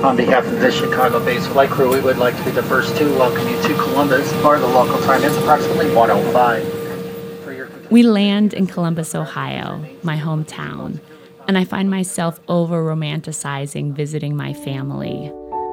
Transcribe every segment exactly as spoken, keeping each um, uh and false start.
On behalf of the Chicago-based flight crew, we would like to be the first to welcome you to Columbus, or the local time is approximately one oh five. We land in Columbus, Ohio, my hometown, and I find myself over-romanticizing visiting my family.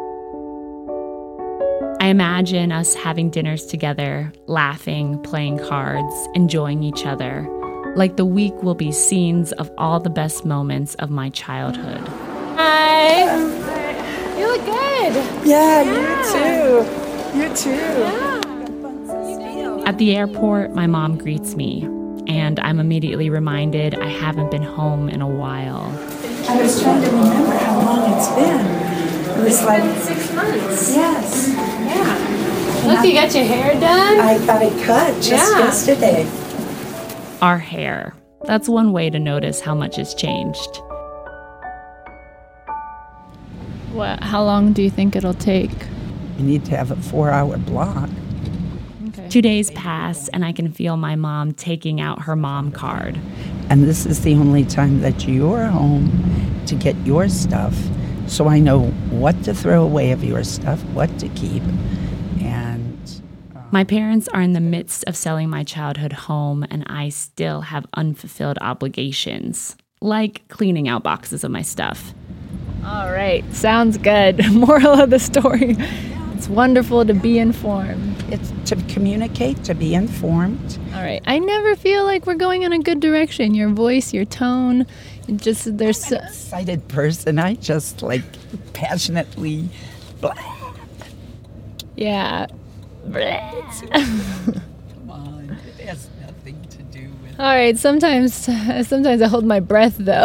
I imagine us having dinners together, laughing, playing cards, enjoying each other. Like the week will be scenes of all the best moments of my childhood. Hi. You look good. Yeah, yeah. you too. You too. Yeah. At the airport, my mom greets me, and I'm immediately reminded I haven't been home in a while. I was trying to remember how long it's been. It was it's like been six months. Yes. Yeah. Look, you got your hair done. I got it cut just yeah. yesterday. Our hair. That's one way to notice how much has changed. What? How long do you think it'll take? You need to have a four-hour block. Okay. Two days pass, and I can feel my mom taking out her mom card. And this is the only time that you're home to get your stuff. So I know what to throw away of your stuff, what to keep. And uh, my parents are in the midst of selling my childhood home, and I still have unfulfilled obligations, like cleaning out boxes of my stuff. All right, sounds good. Moral of the story. It's wonderful to be informed. It's to communicate, to be informed. All right. I never feel like we're going in a good direction. Your voice, your tone, it just there's I'm an excited person. I just like passionately blah. Yeah. Come on, it has nothing to do with. All right, sometimes sometimes I hold my breath though.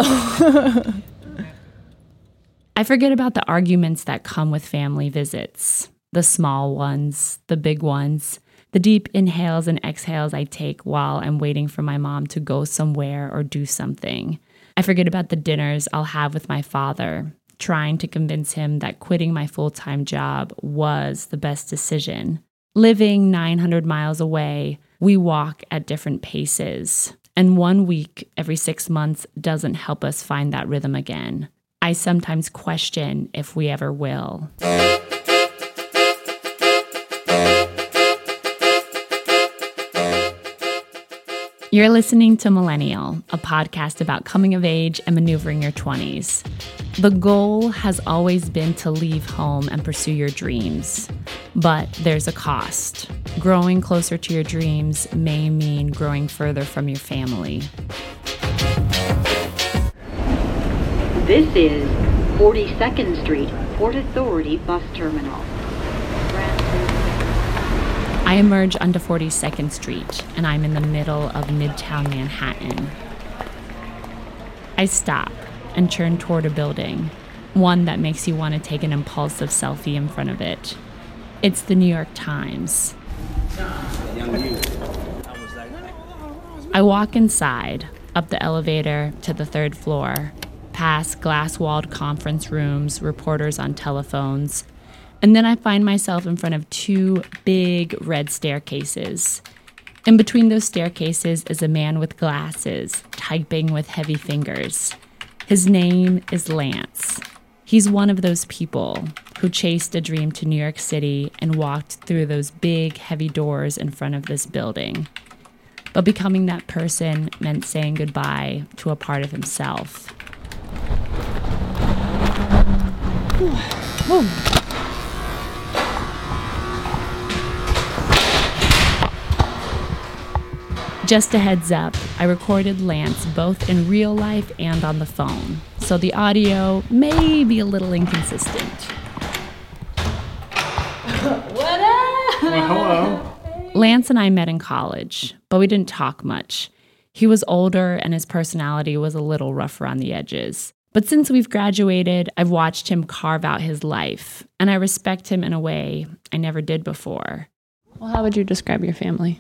I forget about the arguments that come with family visits. The small ones, the big ones, the deep inhales and exhales I take while I'm waiting for my mom to go somewhere or do something. I forget about the dinners I'll have with my father, trying to convince him that quitting my full-time job was the best decision. Living nine hundred miles away, we walk at different paces, and one week every six months doesn't help us find that rhythm again. I sometimes question if we ever will. You're listening to Millennial, a podcast about coming of age and maneuvering your twenties. The goal has always been to leave home and pursue your dreams. But there's a cost. Growing closer to your dreams may mean growing further from your family. This is forty-second Street, Port Authority Bus Terminal. I emerge onto forty-second Street, and I'm in the middle of Midtown Manhattan. I stop and turn toward a building, one that makes you want to take an impulsive selfie in front of it. It's the New York Times. I walk inside, up the elevator to the third floor, past glass-walled conference rooms, reporters on telephones, and then I find myself in front of two big red staircases. In between those staircases is a man with glasses, typing with heavy fingers. His name is Lance. He's one of those people who chased a dream to New York City and walked through those big, heavy doors in front of this building. But becoming that person meant saying goodbye to a part of himself. Whoa. Just a heads up, I recorded Lance both in real life and on the phone, so the audio may be a little inconsistent. What up? Well, hello. Lance and I met in college, but we didn't talk much. He was older and his personality was a little rough around the edges. But since we've graduated, I've watched him carve out his life, and I respect him in a way I never did before. Well, how would you describe your family?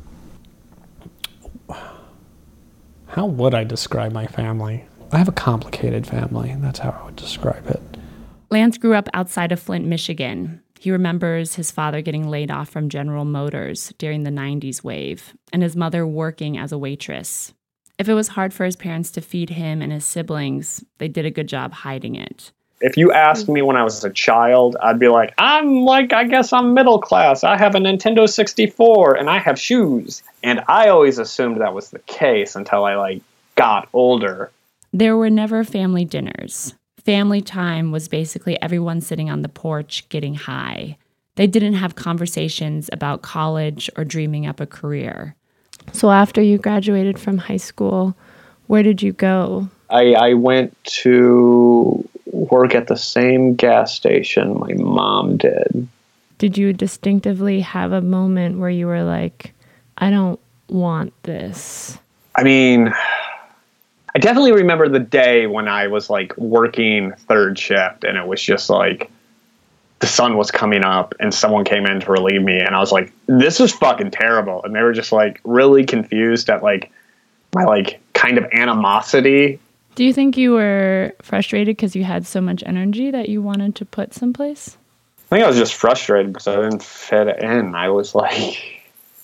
How would I describe my family? I have a complicated family. That's how I would describe it. Lance grew up outside of Flint, Michigan. He remembers his father getting laid off from General Motors during the nineties wave, and his mother working as a waitress. If it was hard for his parents to feed him and his siblings, they did a good job hiding it. If you asked me when I was a child, I'd be like, I'm like, I guess I'm middle class. I have a Nintendo sixty-four and I have shoes. And I always assumed that was the case until I like got older. There were never family dinners. Family time was basically everyone sitting on the porch getting high. They didn't have conversations about college or dreaming up a career. So after you graduated from high school, where did you go? I, I went to work at the same gas station my mom did. Did you distinctively have a moment where you were like, I don't want this? I mean, I definitely remember the day when I was like working third shift and it was just like the sun was coming up and someone came in to relieve me and I was like, this is fucking terrible. And they were just like really confused at like my like kind of animosity. Do you think you were frustrated because you had so much energy that you wanted to put someplace? I think I was just frustrated because I didn't fit in. I was like,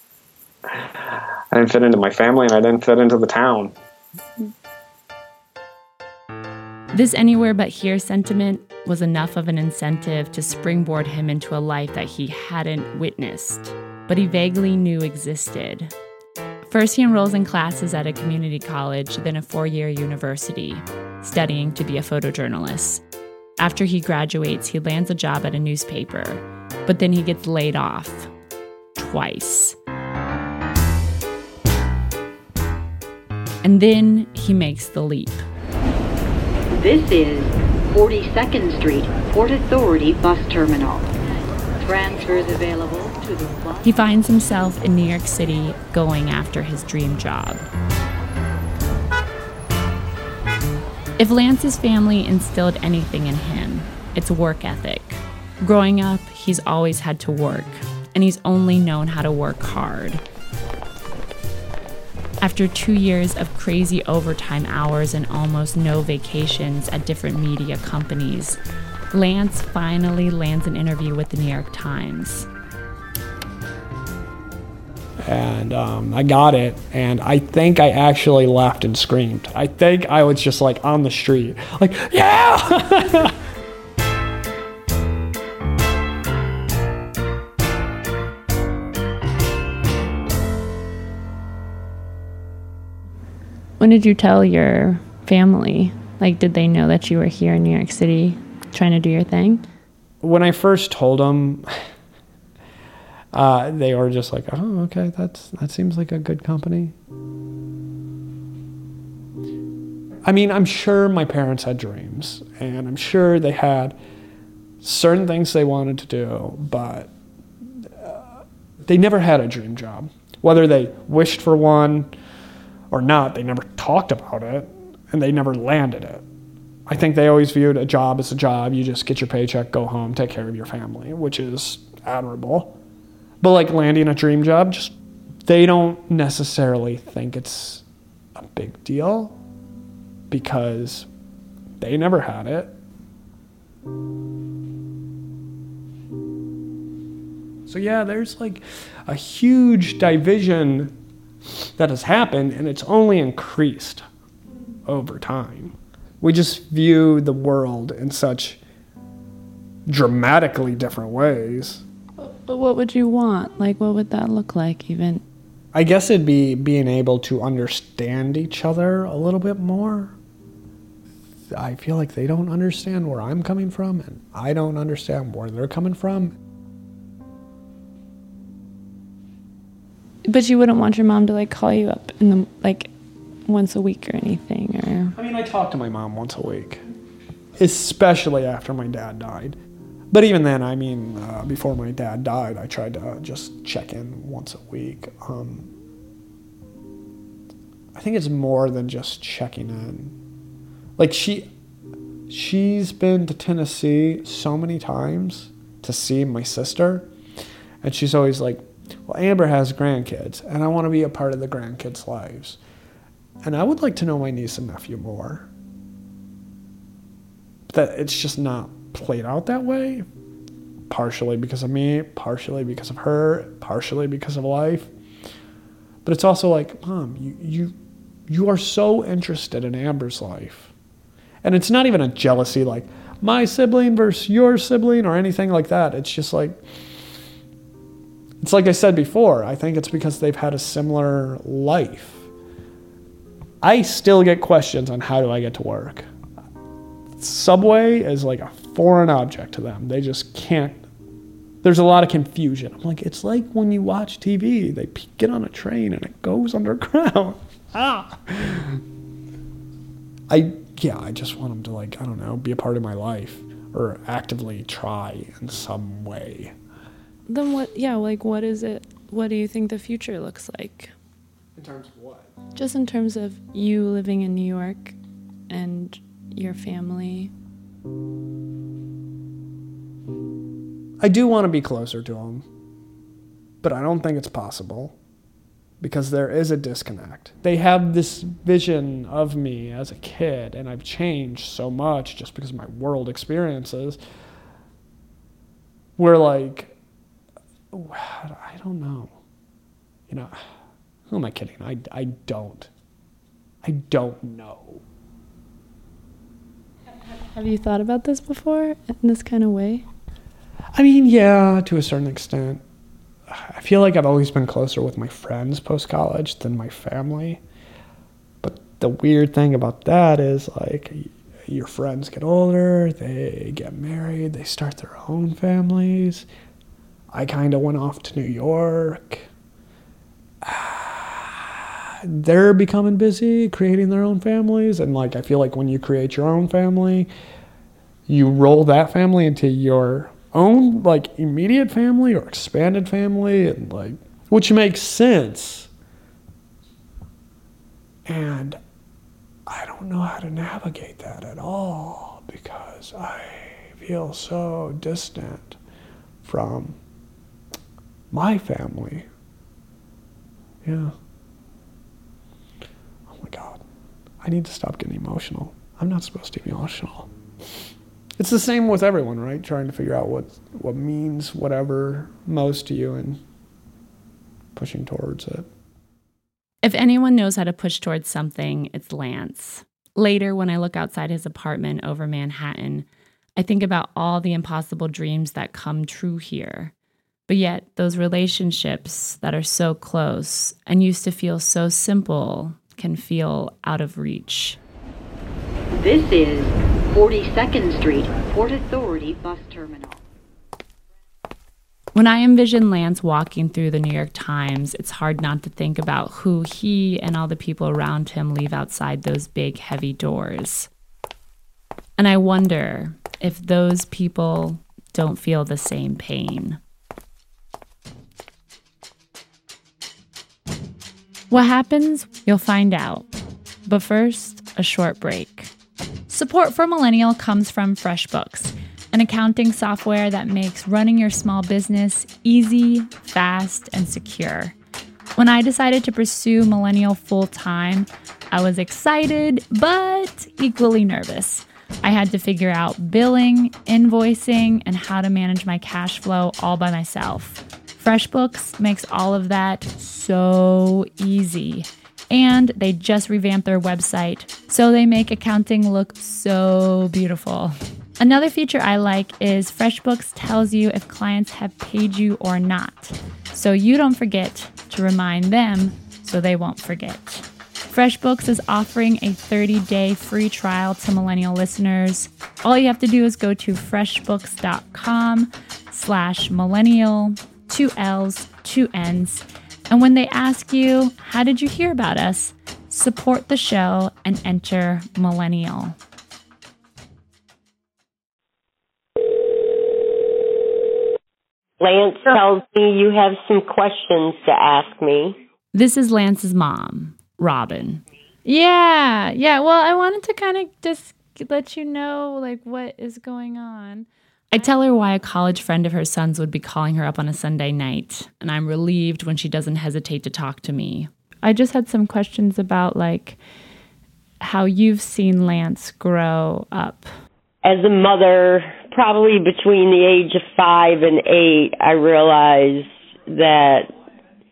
I didn't fit into my family and I didn't fit into the town. This anywhere but here sentiment was enough of an incentive to springboard him into a life that he hadn't witnessed, but he vaguely knew existed. First, he enrolls in classes at a community college, then a four-year university, studying to be a photojournalist. After he graduates, he lands a job at a newspaper, but then he gets laid off. Twice. And then he makes the leap. This is forty-second Street, Port Authority Bus Terminal. Transfers available to the bus. He finds himself in New York City going after his dream job. If Lance's family instilled anything in him, it's work ethic. Growing up, he's always had to work, and he's only known how to work hard. After two years of crazy overtime hours and almost no vacations at different media companies, Lance finally lands an interview with the New York Times. And um, I got it, and I think I actually laughed and screamed. I think I was just like on the street, like, yeah! When did you tell your family? Like, did they know that you were here in New York City trying to do your thing? When I first told them, uh, they were just like, oh, okay, that's that seems like a good company. I mean, I'm sure my parents had dreams, and I'm sure they had certain things they wanted to do, but uh, they never had a dream job. Whether they wished for one or not, they never talked about it, and they never landed it. I think they always viewed a job as a job. You just get your paycheck, go home, take care of your family, which is admirable. But like landing a dream job, just they don't necessarily think it's a big deal because they never had it. So yeah, there's like a huge division that has happened, and it's only increased over time. We just view the world in such dramatically different ways. But what would you want? Like, what would that look like even? I guess it'd be being able to understand each other a little bit more. I feel like they don't understand where I'm coming from, and I don't understand where they're coming from. But you wouldn't want your mom to like call you up in the like once a week or anything, or? I mean, I talk to my mom once a week, especially after my dad died. But even then, I mean, uh, before my dad died, I tried to uh, just check in once a week. Um, I think it's more than just checking in. Like she, she's been to Tennessee so many times to see my sister, and she's always like, well, Amber has grandkids, and I want to be a part of the grandkids' lives. And I would like to know my niece and nephew more. That it's just not played out that way. Partially because of me, partially because of her, partially because of life. But it's also like, Mom, you you you are so interested in Amber's life. And it's not even a jealousy like my sibling versus your sibling or anything like that. It's just like, it's like I said before, I think it's because they've had a similar life. I still get questions on how do I get to work. Subway is like a foreign object to them. They just can't. There's a lot of confusion. I'm like, it's like when you watch T V, they get on a train and it goes underground. Ah. I, yeah, I just want them to, like, I don't know, be a part of my life or actively try in some way. Then what, yeah, like what is it, what do you think the future looks like? In terms of what? Just in terms of you living in New York and your family. I do want to be closer to them, but I don't think it's possible because there is a disconnect. They have this vision of me as a kid, and I've changed so much just because of my world experiences. Where, like, I don't know. You know, who am I kidding? I, I don't. I don't know. Have you thought about this before in this kind of way? I mean, yeah, to a certain extent. I feel like I've always been closer with my friends post-college than my family. But the weird thing about that is, like, your friends get older, they get married, they start their own families. I kind of went off to New York. They're becoming busy creating their own families. And, like, I feel like when you create your own family, you roll that family into your own, like, immediate family or expanded family, and, like, which makes sense. And I don't know how to navigate that at all because I feel so distant from my family. Yeah. Oh my God. I need to stop getting emotional. I'm not supposed to be emotional. It's the same with everyone, right? Trying to figure out what what means whatever most to you and pushing towards it. If anyone knows how to push towards something, it's Lance. Later, when I look outside his apartment over Manhattan, I think about all the impossible dreams that come true here. But yet, those relationships that are so close and used to feel so simple can feel out of reach. This is forty-second Street, Port Authority Bus Terminal. When I envision Lance walking through the New York Times, it's hard not to think about who he and all the people around him leave outside those big, heavy doors. And I wonder if those people don't feel the same pain. What happens? You'll find out. But first, a short break. Support for Millennial comes from FreshBooks, an accounting software that makes running your small business easy, fast, and secure. When I decided to pursue Millennial full-time, I was excited, but equally nervous. I had to figure out billing, invoicing, and how to manage my cash flow all by myself. FreshBooks makes all of that so easy. And they just revamped their website, so they make accounting look so beautiful. Another feature I like is FreshBooks tells you if clients have paid you or not, so you don't forget to remind them so they won't forget. FreshBooks is offering a thirty-day free trial to Millennial listeners. All you have to do is go to freshbooks.com slash millennial, two L's, two N's, and when they ask you, how did you hear about us? Support the show and enter Millennial. Lance tells me you have some questions to ask me. This is Lance's mom, Robin. Yeah, yeah. Well, I wanted to kind of just let you know, like, what is going on. I tell her why a college friend of her son's would be calling her up on a Sunday night, and I'm relieved when she doesn't hesitate to talk to me. I just had some questions about, like, how you've seen Lance grow up. As a mother, probably between the age of five and eight, I realized that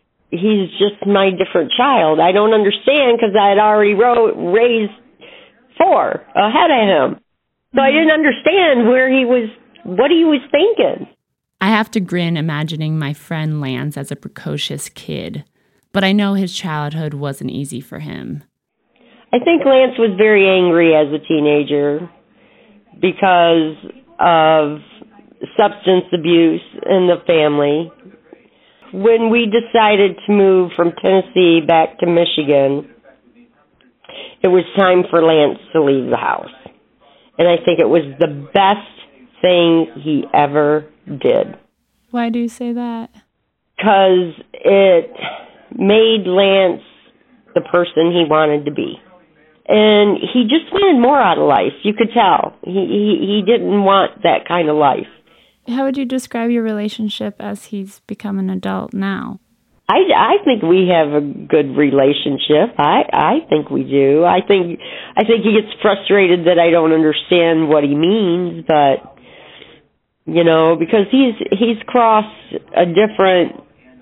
he's just my different child. I don't understand because I had already wrote, raised four ahead of him. So I didn't understand where he was, what he was thinking. I have to grin imagining my friend Lance as a precocious kid, but I know his childhood wasn't easy for him. I think Lance was very angry as a teenager because of substance abuse in the family. When we decided to move from Tennessee back to Michigan, it was time for Lance to leave the house. And I think it was the best thing he ever did. Why do you say that? Because it made Lance the person he wanted to be. And he just wanted more out of life. You could tell. He, he, he didn't want that kind of life. How would you describe your relationship as he's become an adult now? I, I think we have a good relationship. I, I think we do. I think I think he gets frustrated that I don't understand what he means, but you know, because he's he's crossed a different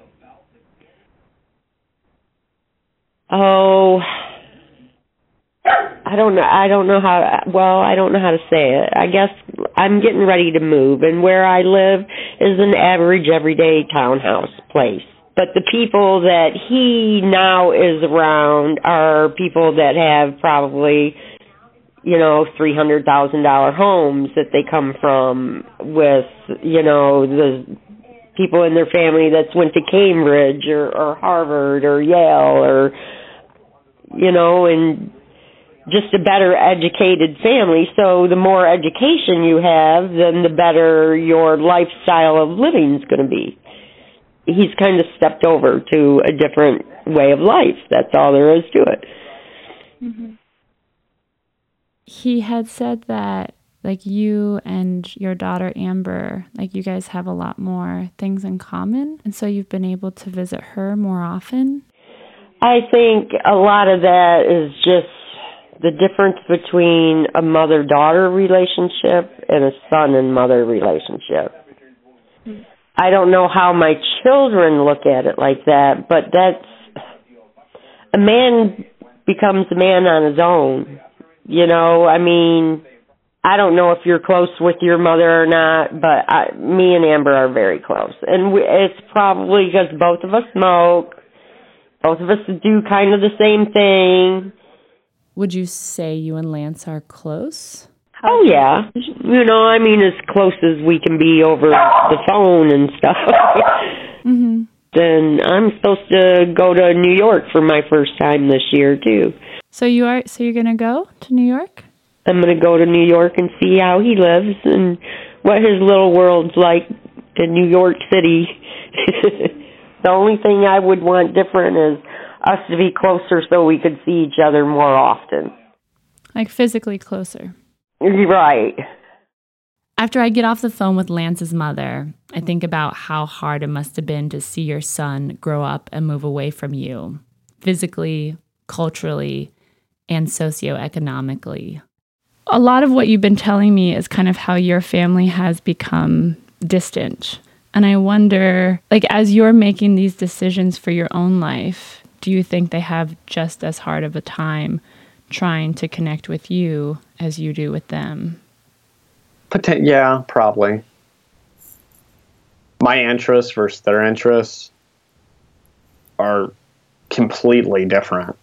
oh I don't know I don't know how well, I don't know how to say it. I guess I'm getting ready to move, and where I live is an average everyday townhouse place. But the people that he now is around are people that have probably, you know, three hundred thousand dollars homes that they come from with, you know, the people in their family that's went to Cambridge or, or Harvard or Yale or, you know, and just a better educated family. So the more education you have, then the better your lifestyle of living is going to be. He's kind of stepped over to a different way of life. That's all there is to it. Mm-hmm. He had said that, like, you and your daughter Amber, like, you guys have a lot more things in common, and so you've been able to visit her more often? I think a lot of that is just the difference between a mother-daughter relationship and a son and mother relationship. Mm-hmm. I don't know how my children look at it like that, but that's, a man becomes a man on his own. You know, I mean, I don't know if you're close with your mother or not, but I, me and Amber are very close. And we, it's probably because both of us smoke, both of us do kind of the same thing. Would you say you and Lance are close? Oh, yeah. You know, I mean, as close as we can be over the phone and stuff. Mm-hmm. Then I'm supposed to go to New York for my first time this year, too. So you are, so you're going to go to New York? I'm going to go to New York and see how he lives and what his little world's like in New York City. The only thing I would want different is us to be closer so we could see each other more often. Like physically closer. Right. After I get off the phone with Lance's mother, I think about how hard it must have been to see your son grow up and move away from you, physically, culturally, and socioeconomically. A lot of what you've been telling me is kind of how your family has become distant. And I wonder, like, as you're making these decisions for your own life, do you think they have just as hard of a time trying to connect with you as you do with them? Potent- yeah, probably. My interests versus their interests are completely different.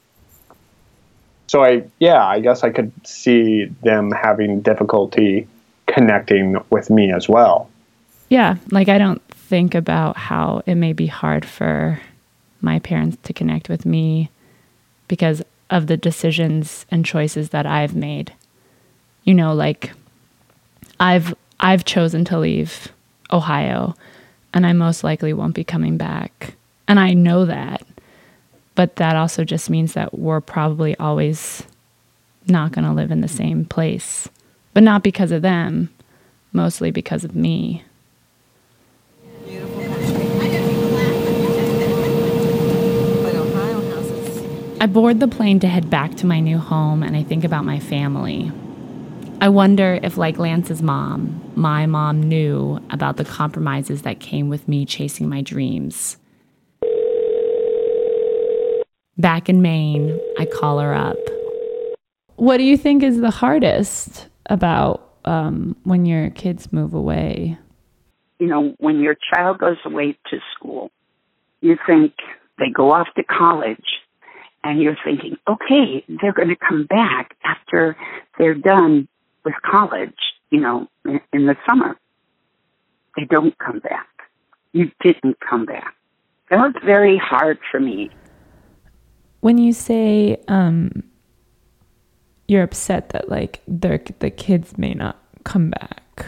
So I, yeah, I guess I could see them having difficulty connecting with me as well. Yeah, like I don't think about how it may be hard for my parents to connect with me because of the decisions and choices that I've made. You know, like I've I've chosen to leave Ohio, and I most likely won't be coming back. And I know that. But that also just means that we're probably always not going to live in the same place. But not because of them, mostly because of me. I board the plane to head back to my new home, and I think about my family. I wonder if, like Lance's mom, my mom knew about the compromises that came with me chasing my dreams. Back in Maine, I call her up. What do you think is the hardest about um, when your kids move away? You know, when your child goes away to school, you think they go off to college, and you're thinking, okay, they're going to come back after they're done with college, you know, in, in the summer. They don't come back. You didn't come back. That was very hard for me. When you say um, you're upset that, like, the kids may not come back,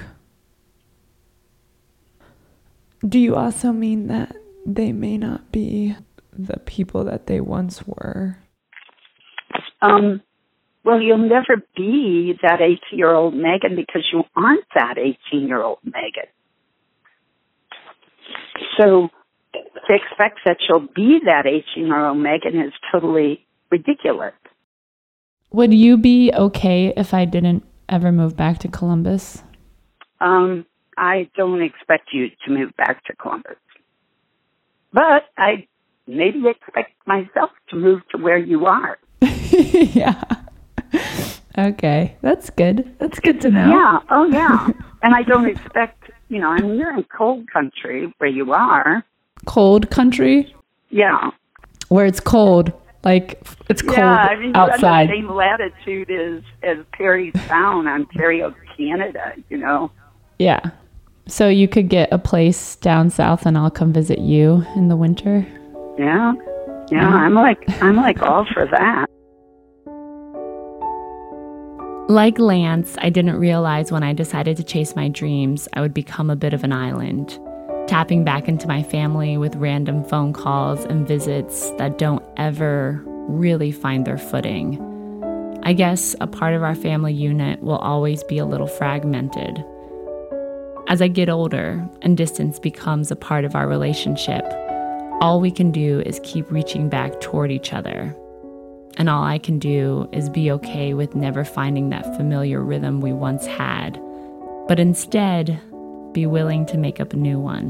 do you also mean that they may not be the people that they once were? Um, well, you'll never be that eighteen-year-old Megan because you aren't that eighteen-year-old Megan. So to expect that you'll be that eighteen-year-old Megan is totally ridiculous. Would you be okay if I didn't ever move back to Columbus? Um, I don't expect you to move back to Columbus. But I maybe expect myself to move to where you are. Yeah. Okay. That's good. That's good to know. Yeah. Oh, yeah. And I don't expect, you know, I mean, you're in cold country where you are. Cold country? Yeah. Where it's cold. Like, it's cold yeah, I mean, outside. The same latitude as, as Parry Sound, Ontario, Canada, you know. Yeah. So you could get a place down south and I'll come visit you in the winter? Yeah. Yeah, I'm like I'm like all for that. Like Lance, I didn't realize when I decided to chase my dreams, I would become a bit of an island, tapping back into my family with random phone calls and visits that don't ever really find their footing. I guess a part of our family unit will always be a little fragmented. As I get older and distance becomes a part of our relationship, all we can do is keep reaching back toward each other. And all I can do is be okay with never finding that familiar rhythm we once had, but instead be willing to make up a new one.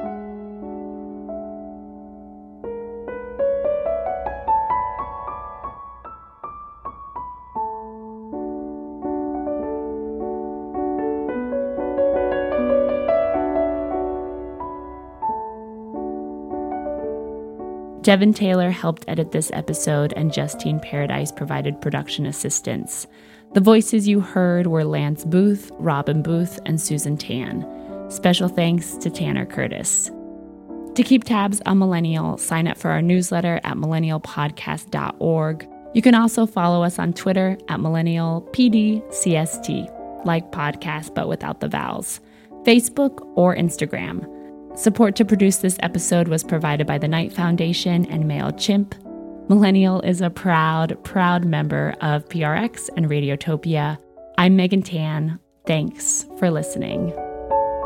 Devin Taylor helped edit this episode, and Justine Paradise provided production assistance. The voices you heard were Lance Booth, Robin Booth, and Susan Tan. Special thanks to Tanner Curtis. To keep tabs on Millennial, sign up for our newsletter at millennial podcast dot org. You can also follow us on Twitter at millennial p d c s t, like podcast but without the vowels, Facebook or Instagram. Support to produce this episode was provided by the Knight Foundation and MailChimp. Millennial is a proud, proud member of P R X and Radiotopia. I'm Megan Tan. Thanks for listening.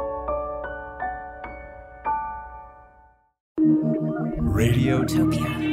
Radiotopia.